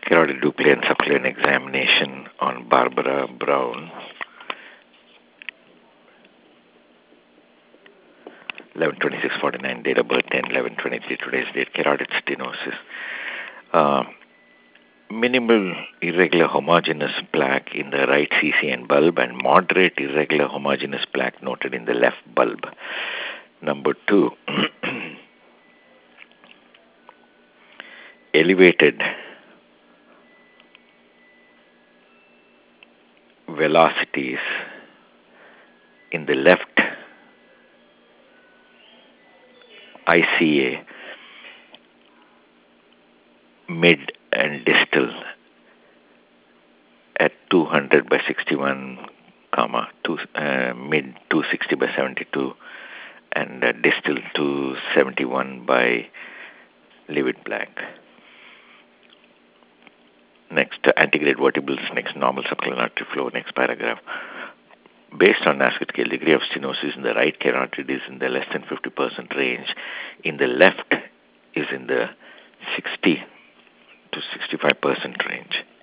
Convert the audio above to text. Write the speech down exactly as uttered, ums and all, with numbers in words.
Carotid duplicate and subclinical examination on Barbara Brown. eleven twenty-six forty-nine, date of birth ten eleven twenty-three, today's date, carotid stenosis. Uh, minimal irregular homogeneous plaque in the right C C N bulb and moderate irregular homogeneous plaque noted in the left bulb. Number two, elevated velocities in the left I C A, mid and distal at two hundred by sixty-one, comma, two, uh, mid two sixty by seventy-two, and uh, distal two seventy-one by livid black. Next, uh, antegrade vertebrals, next normal subclinical artery flow, next paragraph. Based on NASCA scale, degree of stenosis in the right carotid is in the less than fifty percent range. In the left is in the sixty to sixty-five percent range.